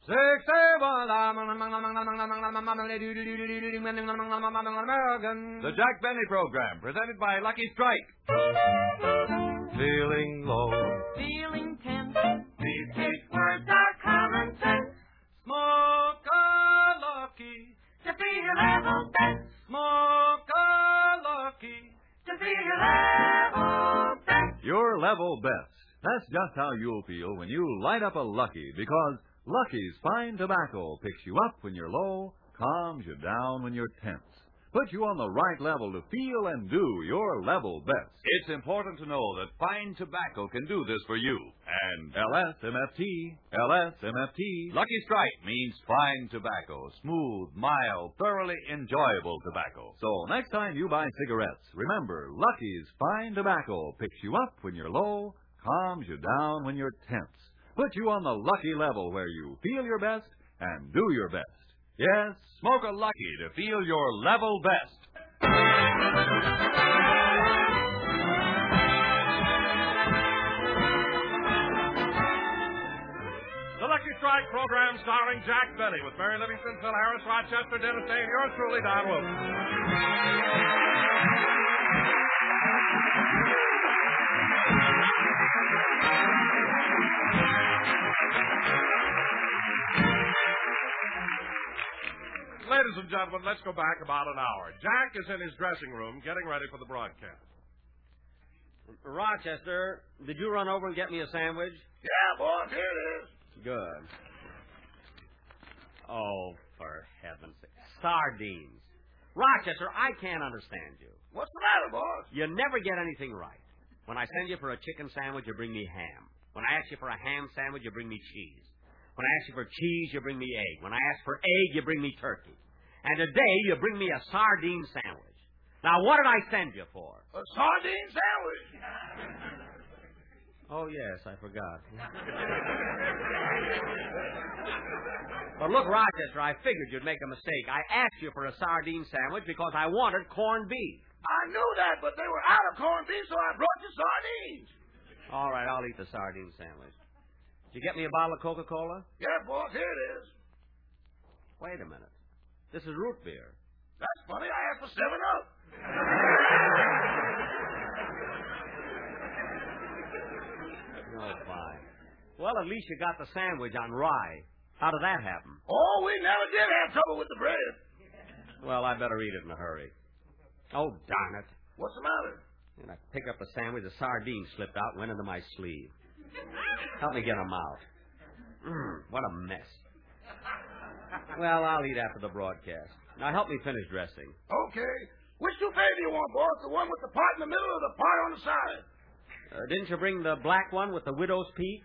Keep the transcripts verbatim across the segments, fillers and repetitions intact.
Six, seven, The Jack Benny Program, presented by Lucky Strike. Feeling low. Feeling tense. These eight words are common sense. Smoke a Lucky To feel your level best. Smoke a Lucky To feel your level best. Your level best. That's just how you'll feel when you light up a Lucky, because Lucky's fine tobacco picks you up when you're low, calms you down when you're tense, puts you on the right level to feel and do your level best. It's important to know that fine tobacco can do this for you. And L S M F T, L S M F T. Lucky Strike means fine tobacco, smooth, mild, thoroughly enjoyable tobacco. So next time you buy cigarettes, remember, Lucky's fine tobacco picks you up when you're low, calms you down when you're tense, puts you on the Lucky level where you feel your best and do your best. Yes, Smoke a Lucky to feel your level best. The Lucky Strike program starring Jack Benny with Mary Livingston, Phil Harris, Rochester, Dennis Day, and yours truly, Don Wilson. Ladies and gentlemen, let's go back about an hour. Jack is in his dressing room getting ready for the broadcast. Rochester, did you run over and get me a sandwich? Yeah, boss, here it is. Good. Oh, for heaven's sake. Sardines. Rochester, I can't understand you. What's the matter, boss? You never get anything right. When I send you for a chicken sandwich, you bring me ham. When I ask you for a ham sandwich, you bring me cheese. When I ask you for cheese, you bring me egg. When I ask for egg, you bring me turkey. And today, you bring me a sardine sandwich. Now, what did I send you for? A sardine sandwich. Oh, yes, I forgot. But look, Rochester, I figured you'd make a mistake. I asked you for a sardine sandwich because I wanted corned beef. I knew that, but they were out of corned beef, so I brought you sardines. All right, I'll eat the sardine sandwich. Did you get me a bottle of Coca-Cola? Yeah, boss, here it is. Wait a minute. This is root beer. That's funny. I asked for seven up. Oh, fine. Well, at least you got the sandwich on rye. How did that happen? Oh, we never did have trouble with the bread. Well, I better eat it in a hurry. Oh, darn it. What's the matter? And I picked up the sandwich, the sardine slipped out and went into my sleeve. Help me get them out. Mm, what a mess. Well, I'll eat after the broadcast. Now, help me finish dressing. Okay. Which toupee do you want, boss? The one with the part in the middle or the part on the side? Uh, didn't you bring the black one with the widow's peak?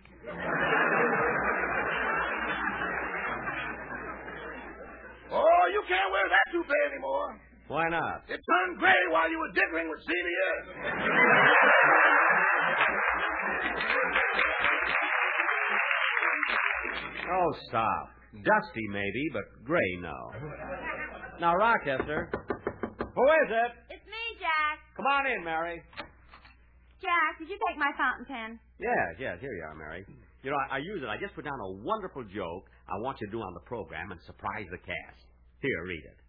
Oh, you can't wear that toupee anymore. Why not? It turned gray while you were dickering with C B S. Oh, stop. Dusty, maybe, but gray, no. Now, Rochester. Who is it? It's me, Jack. Come on in, Mary. Jack, did you take my fountain pen? Yes, yes, here you are, Mary. You know, I, I use it. I just put down a wonderful joke I want you to do on the program and surprise the cast. Here, read it.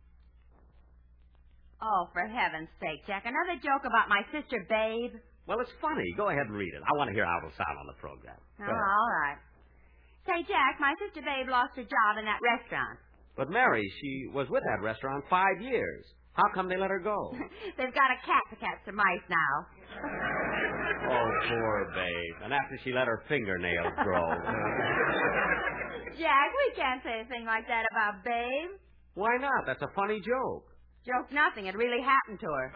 Oh, for heaven's sake, Jack. Another joke about my sister, Babe? Well, it's funny. Go ahead and read it. I want to hear how it'll sound on the program. Oh, all right. Say, Jack, my sister, Babe, lost her job in that restaurant. But, Mary, she was with that restaurant five years. How come they let her go? They've got a cat to catch the mice now. Oh, poor Babe. And after she let her fingernails grow. Jack, we can't say a thing like that about Babe. Why not? That's a funny joke. Joke nothing. It really happened to her.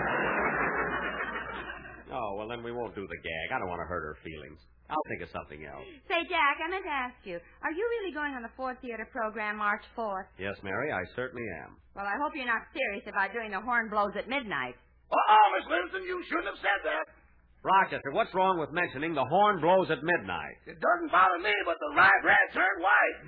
Oh, well, then we won't do the gag. I don't want to hurt her feelings. I'll think of something else. Say, Jack, I meant to ask you, are you really going on the Ford Theater program March fourth? Yes, Mary, I certainly am. Well, I hope you're not serious about doing the horn blows at midnight. Uh-oh, Miss Livingston, you shouldn't have said that. Rochester, what's wrong with mentioning the horn blows at midnight? It doesn't bother me, but the rye bread turned white.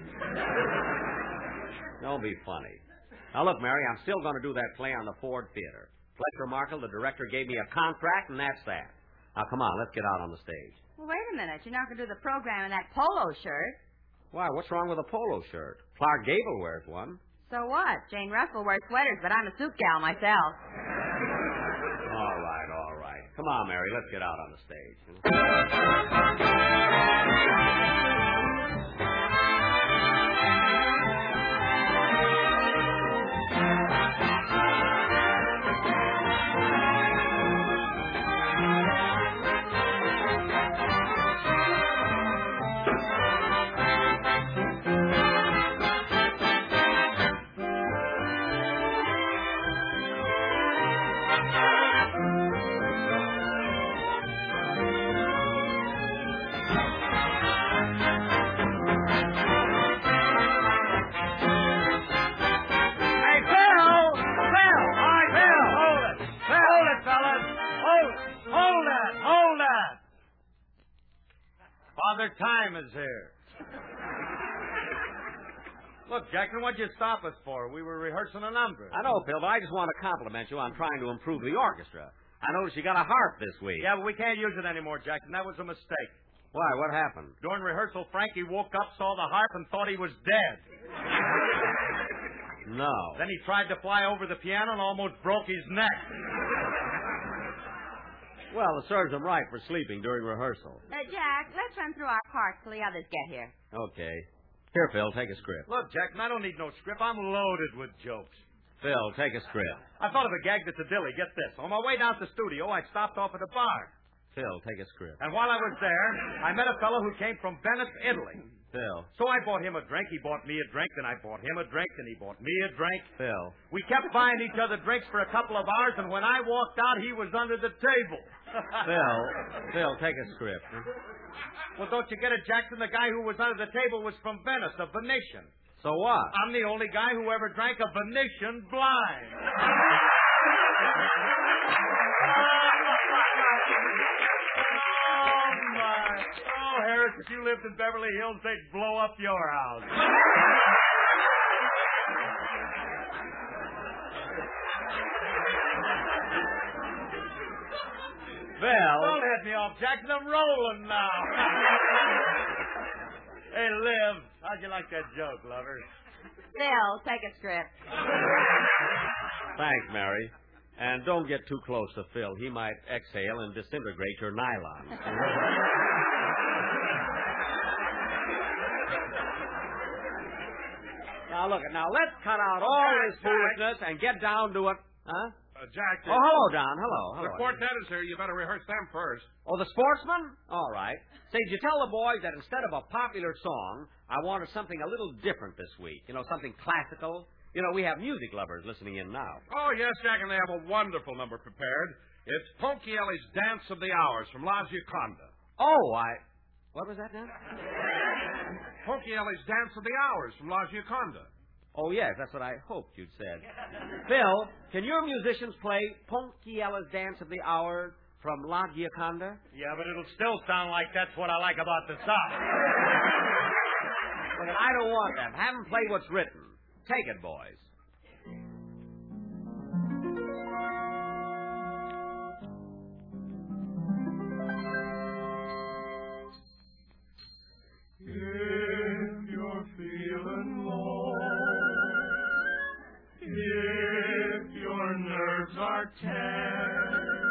Don't be funny. Now, look, Mary, I'm still going to do that play on the Ford Theater. Fletcher Markle, the director, gave me a contract, and that's that. Now, come on, let's get out on the stage. Well, wait a minute. You're not going to do the program in that polo shirt. Why, what's wrong with a polo shirt? Clark Gable wears one. So what? Jane Russell wears sweaters, but I'm a suit gal myself. All right, all right. Come on, Mary, let's get out on the stage. Father Time is here. Look, Jackson, what'd you stop us for? We were rehearsing a number. I know, Phil, but I just want to compliment you on trying to improve the orchestra. I noticed you got a harp this week. Yeah, but we can't use it anymore, Jackson. That was a mistake. Why? What happened? During rehearsal, Frankie woke up, saw the harp, and thought he was dead. No. Then he tried to fly over the piano and almost broke his neck. Well, it serves him right for sleeping during rehearsal. Uh, Jack, let's run through our parts till the others get here. Okay. Here, Phil, take a script. Look, Jackson, I don't need no script. I'm loaded with jokes. Phil, take a script. I thought of a gag that's a dilly. Get this. On my way down to the studio, I stopped off at a bar. Phil, take a script. And while I was there, I met a fellow who came from Venice, Italy. Phil. So I bought him a drink, he bought me a drink, then I bought him a drink, and he bought me a drink. Phil. We kept buying each other drinks for a couple of hours, and when I walked out, he was under the table. Phil, Phil, take a script. Well, don't you get it, Jackson? The guy who was under the table was from Venice, a Venetian. So what? I'm the only guy who ever drank a Venetian blind. Oh, my. Oh, Harris, if you lived in Beverly Hills, they'd blow up your house. Phil. Don't head me off, Jackson. I'm rolling now. Hey, Liv, how'd you like that joke, lover? Phil, take a script. Thanks, Mary. And don't get too close to Phil. He might exhale and disintegrate your nylon. Now, look, now let's cut out all Jack, this foolishness and get down to it. Huh? Uh, Jack, Oh, hello, Don. Hello, hello. the quartet is here. You better rehearse them first. Oh, the sportsman? All right. Say, did you tell the boys that instead of a popular song, I wanted something a little different this week? You know, something classical? You know, we have music lovers listening in now. Oh, yes, Jack, and they have a wonderful number prepared. It's Ponchielli's Dance of the Hours from La Gioconda. Oh, I... What was that now? Ponchielli's Dance of the Hours from La Gioconda. Oh, yes, that's what I hoped you'd said. Phil, can your musicians play Ponchielli's Dance of the Hours from La Gioconda? Yeah, but it'll still sound like that's what I like about the song. Well, then I don't want them. Have them play what's written. Take it, boys. If you're feeling low, if your nerves are tense,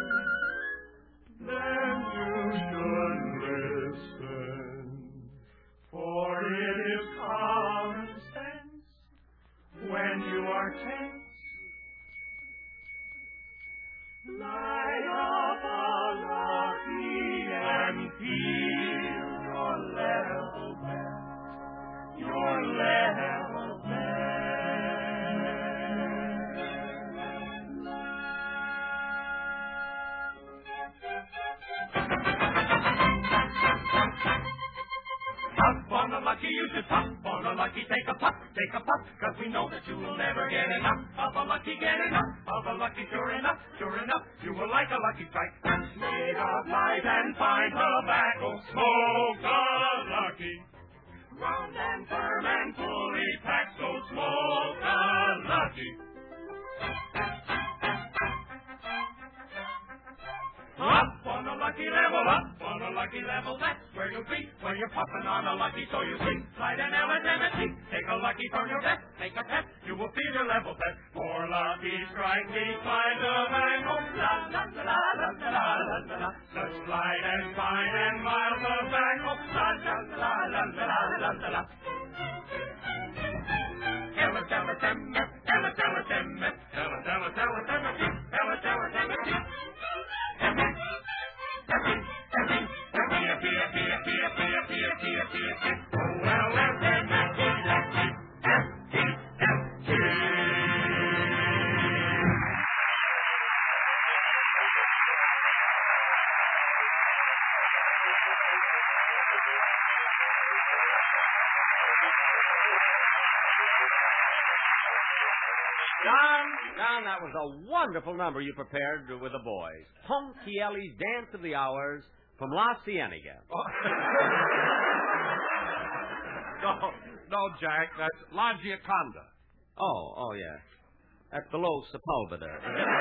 then you should listen, for it is common sense when you are tense. Light up a lucky and feel your level best, your level Up on the lucky, you should pop on the lucky, take a puff, take a puff, cause we know that you will never get enough of a lucky, get enough of a lucky, sure enough, sure enough, you will like a lucky strike. Made of light and fine tobacco, smoke a lucky. Round and firm and fully packed, so smoke a lucky. Up on the lucky, level up on the a lucky level, that's where you'll be when you're puffing on a lucky. So you see, slide an L and a T. Take a lucky from your vest, make a test, you will feel your level set. For lucky strike me, slide the bangle. La la la la la la la la. Let's slide and fine and mild the bangle. La la la la la la la la. Ella, Ella, Ella, Ella, Ella, Ella, Ella, Ella, Ella, Ella, Ella, Ella, Ella, Ella. Happy, happy, happy, happy, happy, happy, happy, happy, happy, happy, happy, happy. Oh, well, well, then, happy, happy, happy, happy. Don, Don, that was a wonderful number you prepared with the boys. Ponchielli's Dance of the Hours from La Cienega. Oh. no, no, Jack, that's La Gioconda. Oh, oh, yeah. That's below Sepulveda.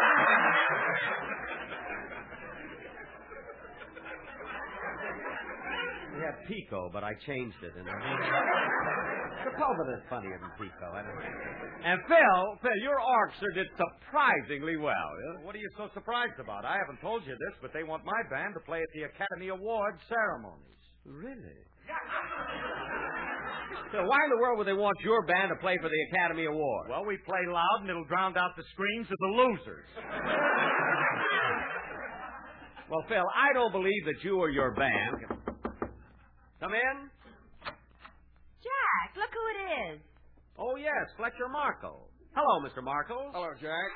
We had Pico, but I changed it. And Sepulveda's funnier than Pico. I don't know. And Phil, Phil, your orchestra did surprisingly well. Yeah? What are you so surprised about? I haven't told you this, but they want my band to play at the Academy Awards ceremonies. Really? So why in the world would they want your band to play for the Academy Awards? Well, we play loud, and it'll drown out the screams of the losers. Well, Phil, I don't believe that you or your band... Come in. Jack, look who it is. Oh, yes, Fletcher Markle. Hello, Mister Markle. Hello, Jack.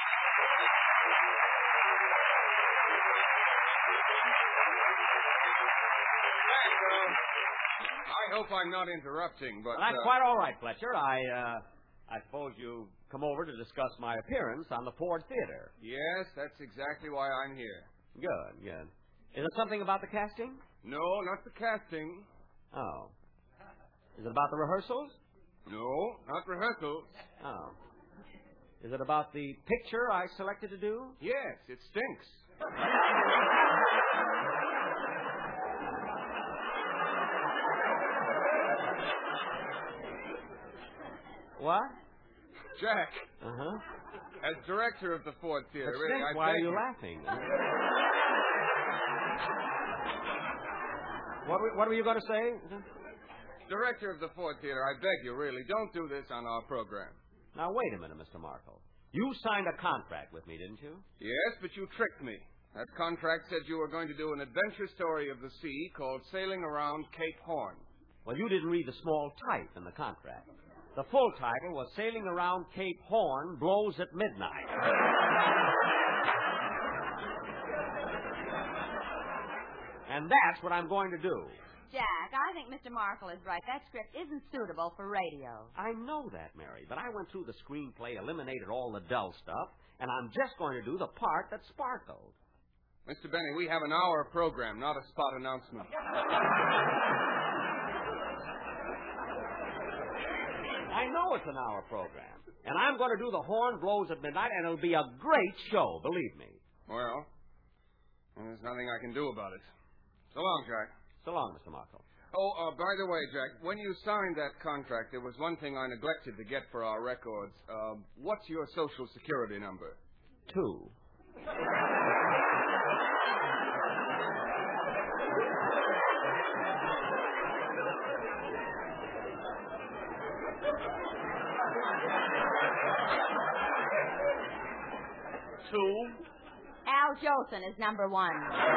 I hope I'm not interrupting, but... Well, that's uh... quite all right, Fletcher. I, uh, I suppose you come over to discuss my appearance on the Ford Theater. Yes, that's exactly why I'm here. Good, good. Is it something about the casting? No, not the casting. Oh. Is it about the rehearsals? No, not rehearsals. Oh. Is it about the picture I selected to do? Yes, it stinks. What? Jack. Uh-huh. As director of the Ford Theater, But really, Stink, I why are beg you you- laughing? What were, what were you going to say? Director of the Ford Theater, I beg you, really, don't do this on our program. Now, wait a minute, Mister Markle. You signed a contract with me, didn't you? Yes, but you tricked me. That contract said you were going to do an adventure story of the sea called Sailing Around Cape Horn. Well, you didn't read the small type in the contract. The full title was Sailing Around Cape Horn Blows at Midnight. And that's what I'm going to do. Jack, I think Mister Markle is right. That script isn't suitable for radio. I know that, Mary, but I went through the screenplay, eliminated all the dull stuff, and I'm just going to do the part that sparkled. Mister Benny, we have an hour program, not a spot announcement. I know it's an hour program, and I'm going to do The Horn Blows at Midnight, and it'll be a great show, believe me. Well, there's nothing I can do about it. So long, Jack. So long, Mister Markle. Oh, uh, by the way, Jack, when you signed that contract, there was one thing I neglected to get for our records. Uh, what's your Social Security number? Two. Two. Al Jolson is number one.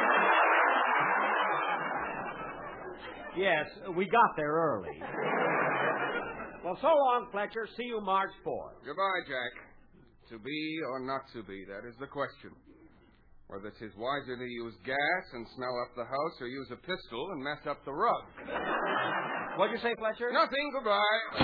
Yes, we got there early. Well, so long, Fletcher. See you March fourth. Goodbye, Jack. To be or not to be, that is the question. Whether it is wiser to use gas and smell up the house or use a pistol and mess up the rug. What'd you say, Fletcher? Nothing. Goodbye.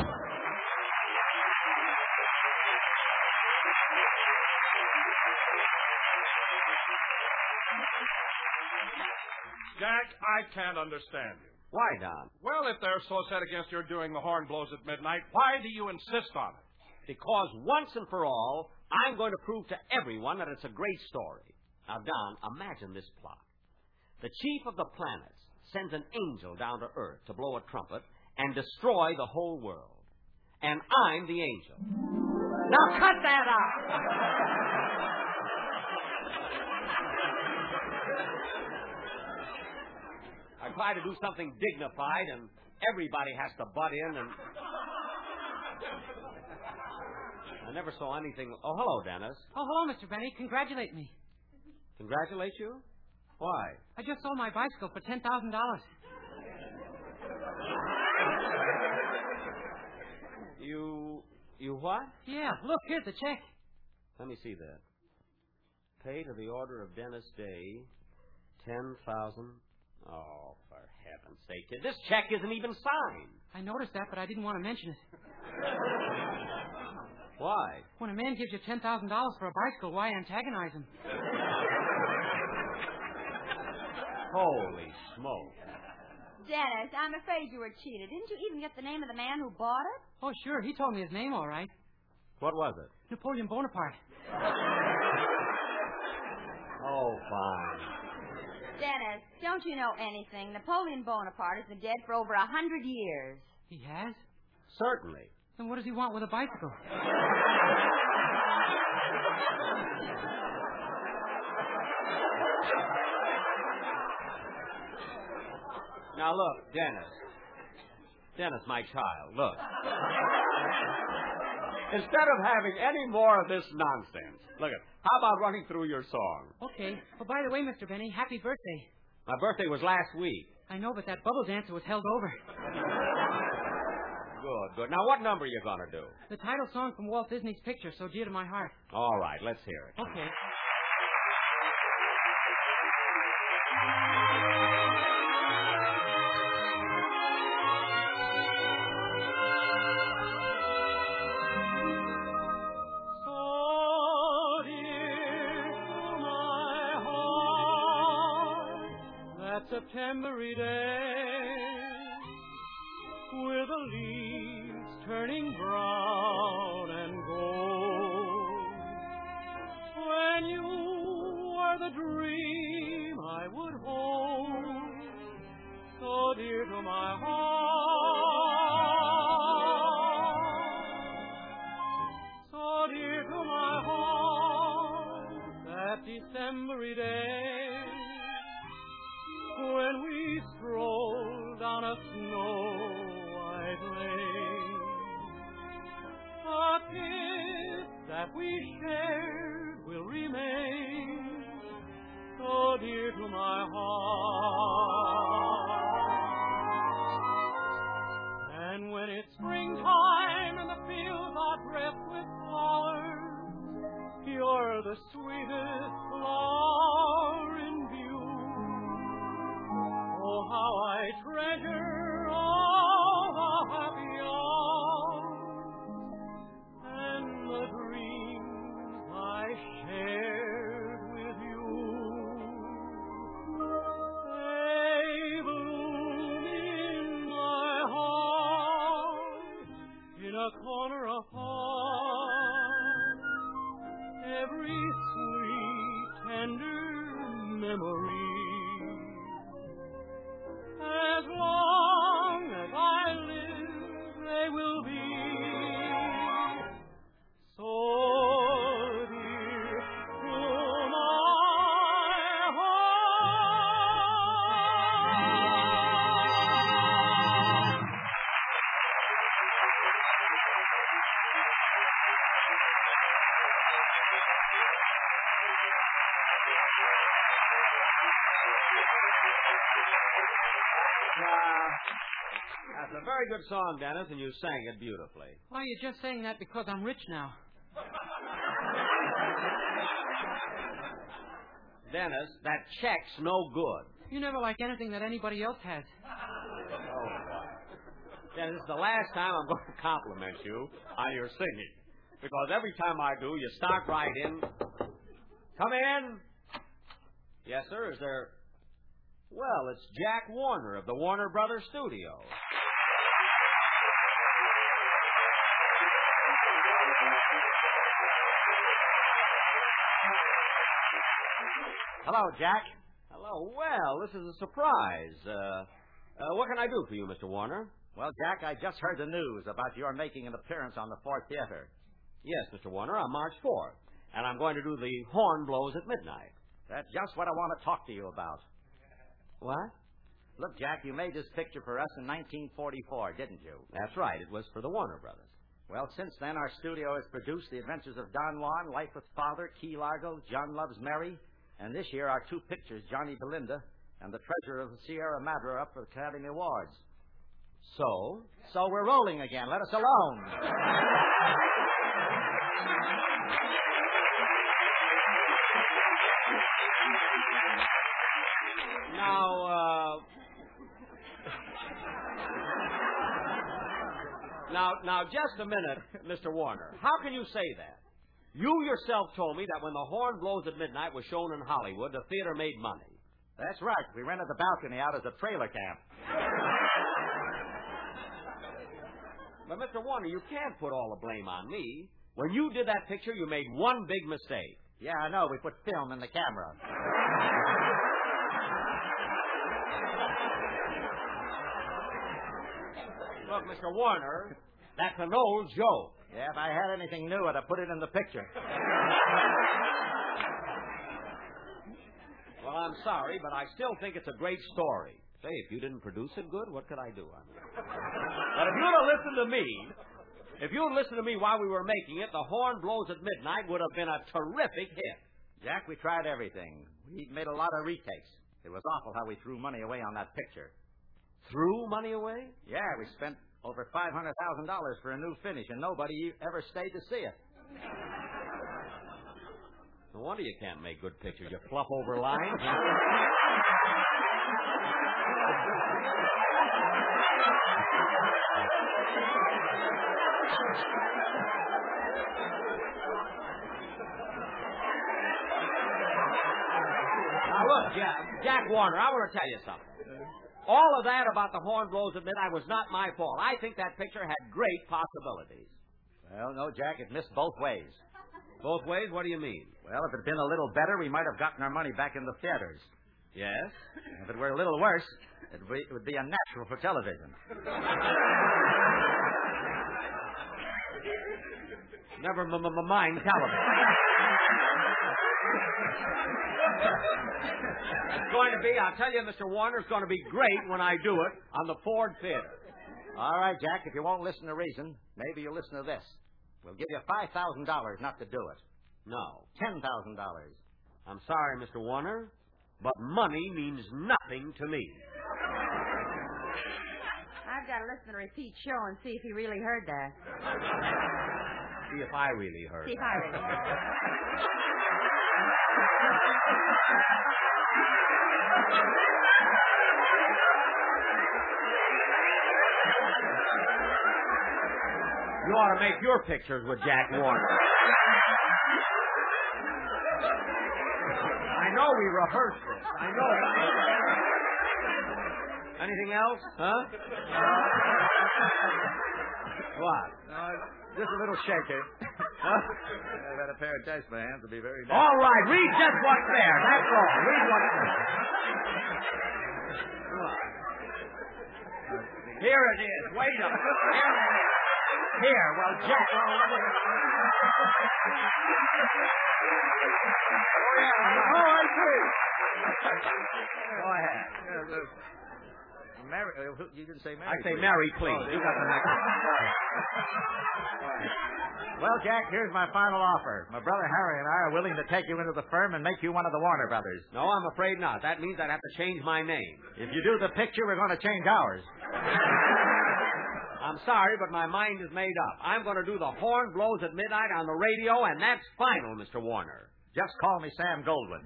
Jack, I can't understand you. Why, Don? Well, if they're so set against your doing The Horn Blows at Midnight, why do you insist on it? Because once and for all, I'm going to prove to everyone that it's a great story. Now, Don, imagine this plot. The chief of the planets sends an angel down to Earth to blow a trumpet and destroy the whole world. And I'm the angel. Now cut that out! I try to do something dignified, and everybody has to butt in, and... I never saw anything... Oh, hello, Dennis. Oh, hello, Mister Benny. Congratulate me. Congratulate you? Why? I just sold my bicycle for ten thousand dollars. You... You what? Yeah, look, here's the check. Let me see that. Pay to the order of Dennis Day, ten thousand... Oh, for heaven's sake, kid, this check isn't even signed. I noticed that, but I didn't want to mention it. Why? When a man gives you ten thousand dollars for a bicycle, why antagonize him? Holy smoke. Dennis, I'm afraid you were cheated. Didn't you even get the name of the man who bought it? Oh, sure. He told me his name all right. What was it? Napoleon Bonaparte. Oh, fine. Dennis, don't you know anything? Napoleon Bonaparte has been dead for over a hundred years. He has? Certainly. Then what does he want with a bicycle? Now, look, Dennis. Dennis, my child, look. Instead of having any more of this nonsense, look at, how about running through your song? Okay. Oh, by the way, Mister Benny, happy birthday. My birthday was last week. I know, but that bubble dancer was held over. Good, good. Now, what number are you going to do? The title song from Walt Disney's picture, So Dear to My Heart. All right, let's hear it. Okay. Septembery day, with the leaves turning brown and gold. When you were the dream I would hold, so dear to my heart, so dear to my heart, that Decembery day, when we stroll down a snow-white lane. A kiss that we shared will remain, so dear to my heart. And when it's springtime and the fields are dressed with flowers, you're the sweetest flower in view. Oh, how I treasure all the happy hours and the dreams I shared with you. They bloom in my heart in a corner apart, every sweet, tender memory. As long as I live, they will be so dear to my heart. That's a very good song, Dennis, and you sang it beautifully. Why, you're just saying that because I'm rich now. Dennis, that check's no good. You never like anything that anybody else has. Oh, boy. Dennis, this is the last time I'm going to compliment you on your singing. Because every time I do, you start right in. Come in. Yes, sir. Is there... Well, it's Jack Warner of the Warner Brothers Studios. Hello, Jack. Hello, Oh, well, this is a surprise. Uh, uh, what can I do for you, Mister Warner? Well, Jack, I just heard the news about your making an appearance on the Ford Theater. Yes, Mister Warner, on March fourth. And I'm going to do the horn blows at midnight. That's just what I want to talk to you about. What? Look, Jack, you made this picture for us in nineteen forty-four, didn't you? That's right. It was for the Warner Brothers. Well, since then, our studio has produced The Adventures of Don Juan, Life with Father, Key Largo, John Loves Mary, and this year our two pictures, Johnny Belinda and The Treasure of the Sierra Madre, up for the Academy Awards. So? So we're rolling again. Let us alone. Now, uh... now, now, just a minute, Mister Warner. How can you say that? You yourself told me that when The Horn Blows at Midnight was shown in Hollywood, the theater made money. That's right. We rented the balcony out as a trailer camp. But, Mister Warner, you can't put all the blame on me. When you did that picture, you made one big mistake. Yeah, I know. We put film in the camera. Look, Mister Warner, that's an old joke. Yeah, if I had anything new, I'd have put it in the picture. Well, I'm sorry, but I still think it's a great story. Say, if you didn't produce it good, what could I do? I mean, but if you'd have listened to me, if you'd listened to me while we were making it, The Horn Blows at Midnight would have been a terrific hit. Jack, we tried everything. We made a lot of retakes. It was awful how we threw money away on that picture. Threw money away? Yeah, we spent over five hundred thousand dollars for a new finish, and nobody ever stayed to see it. No wonder you can't make good pictures. You fluff over lines. Now, look, Jack, Jack Warner, I want to tell you something. All of that about The Horn Blows at Midnight was not my fault. I think that picture had great possibilities. Well, no, Jack, it missed both ways. Both ways? What do you mean? Well, if it had been a little better, we might have gotten our money back in the theaters. Yes? If it were a little worse, it would be, it would be unnatural for television. Never m- m- mind television. It's going to be, I'll tell you, Mister Warner, it's going to be great when I do it on the Ford Theater. All right, Jack, if you won't listen to reason, maybe you'll listen to this. We'll give you five thousand dollars not to do it. No. ten thousand dollars. I'm sorry, Mister Warner, but money means nothing to me. I've got to listen to the repeat show and see if he really heard that. See if I really heard See if that. I really heard that. You ought to make your pictures with Jack Warner. I know we rehearsed this. I know. Anything else? Huh? What? Uh, just a little shaky. Huh? I've had a pair of test bands to be very nice. All right, read just what's there. That's all. Read what's there. Here it is. Wait a minute. Here it is. Here, well, Jack. Oh, yeah. Oh, I see. Go ahead. Uh, uh, Mary, uh, who- you didn't say Mary. I say please. Mary, please. Oh, You got the next one. Well, Jack, here's my final offer. My brother Harry and I are willing to take you into the firm and make you one of the Warner Brothers. No, I'm afraid not. That means I'd have to change my name. If you do the picture, we're going to change ours. I'm sorry, but my mind is made up. I'm going to do The Horn Blows at Midnight on the radio, and that's final, Mister Warner. Just call me Sam Goldwyn.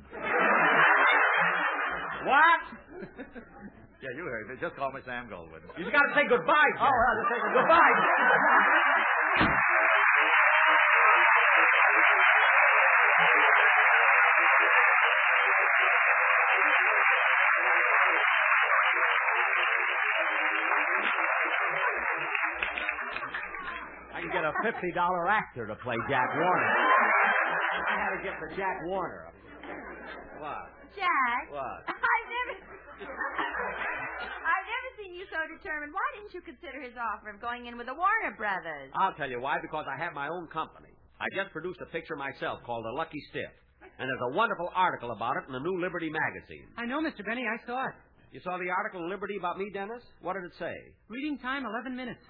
What? Yeah, you heard me. Just call me Sam Goldwyn. You've got to say goodbye, Jack. Oh, I'll just say goodbye. Goodbye. I can get a fifty dollar actor to play Jack Warner. I had to get the Jack Warner. What? Jack. What? I I've never seen you so determined. Why didn't you consider his offer of going in with the Warner Brothers? I'll tell you why, because I have my own company. I just produced a picture myself called The Lucky Stiff. And there's a wonderful article about it in the new Liberty magazine. I know, Mister Benny. I saw it. You saw the article in Liberty about me, Dennis? What did it say? Reading time, eleven minutes.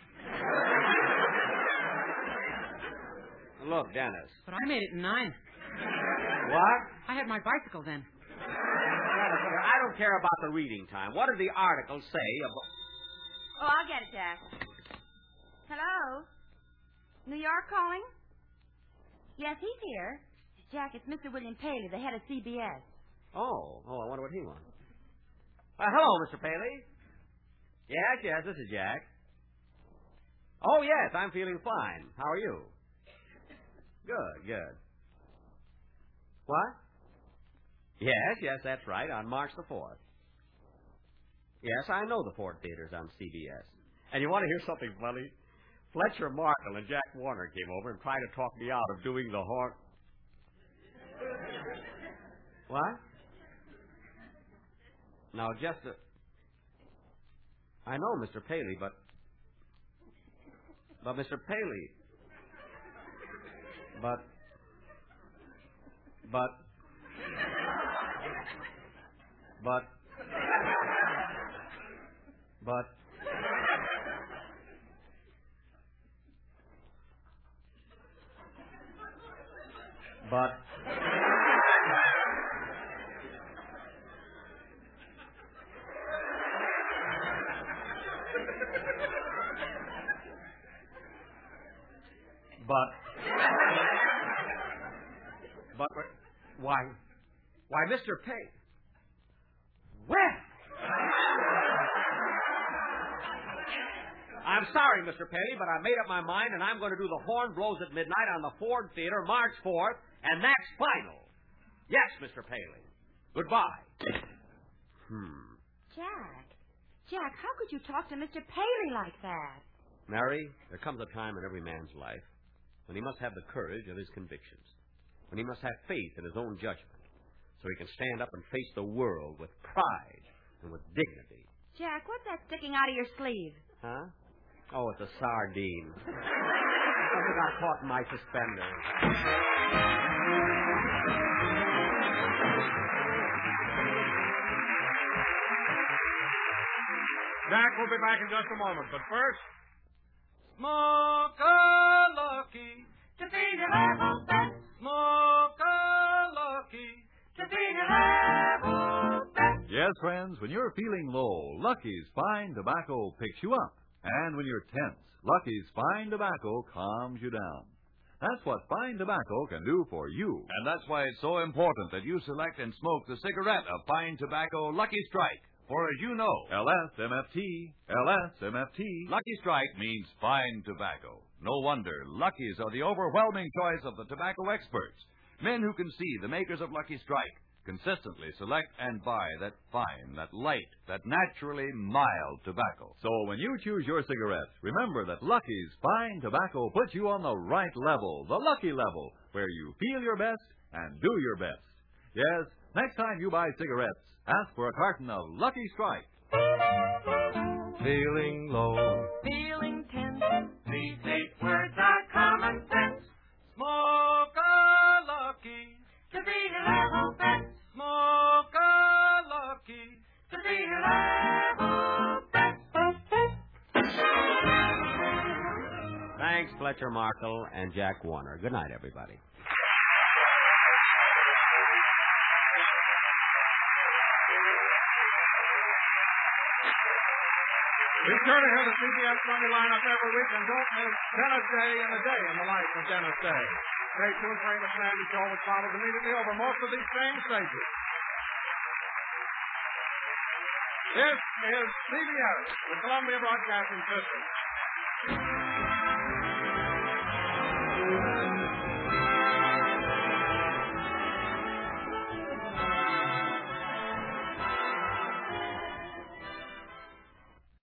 Look, Dennis. But I made it in nine. What? I had my bicycle then. I don't care about the reading time. What did the article say about... Oh, I'll get it, Jack. Hello? New York calling? Yes, he's here. Jack, it's Mister William Paley, the head of C B S. Oh, oh, I wonder what he wants. Uh, hello, Mister Paley. Yes, yes, this is Jack. Oh, yes, I'm feeling fine. How are you? Good, good. What? Yes, yes, that's right, on March the fourth. Yes, I know the Ford Theater's on C B S. And you want to hear something funny? Fletcher Markle and Jack Warner came over and tried to talk me out of doing the horn... What? Now, just a... I know, Mister Paley, but... But, Mister Paley... But... But... But... But... But... But... But... Why... Why, Mister Pay... Well... I'm sorry, Mister Paley, but I made up my mind, and I'm going to do The Horn Blows at Midnight on the Ford Theater March fourth, and that's final. Yes, Mister Paley. Goodbye. Hmm. Jack. Jack, how could you talk to Mister Paley like that? Mary, there comes a time in every man's life when he must have the courage of his convictions, when he must have faith in his own judgment, so he can stand up and face the world with pride and with dignity. Jack, what's that sticking out of your sleeve? Huh? Oh, it's a sardine. Something got caught in my suspender. Jack will be back in just a moment, but first... Smoke a lucky. To be the level best. Smoke a lucky. To be the level best. Yes, friends, when you're feeling low, Lucky's Fine Tobacco picks you up. And when you're tense, Lucky's Fine Tobacco calms you down. That's what Fine Tobacco can do for you. And that's why it's so important that you select and smoke the cigarette of Fine Tobacco Lucky Strike. For as you know, L S M F T, L S M F T. Lucky Strike means fine tobacco. No wonder Luckies are the overwhelming choice of the tobacco experts. Men who can see the makers of Lucky Strike consistently select and buy that fine, that light, that naturally mild tobacco. So when you choose your cigarettes, remember that Lucky's Fine Tobacco puts you on the right level, the lucky level, where you feel your best and do your best. Yes, next time you buy cigarettes, ask for a carton of Lucky Strike. Feeling low. Feeling tense. These eight words are common sense. Smoke a lucky. To be the level best. Smoke a lucky. To be the level best. Thanks, Fletcher Markle and Jack Warner. Good night, everybody. Be sure to hear the C B S Sunday lineup every week, and don't miss Dennis Day and a Day in the Life of Dennis Day. Stay tuned for the Sandy Show, which follows immediately over most of these same stages. This is C B S, the Columbia Broadcasting System.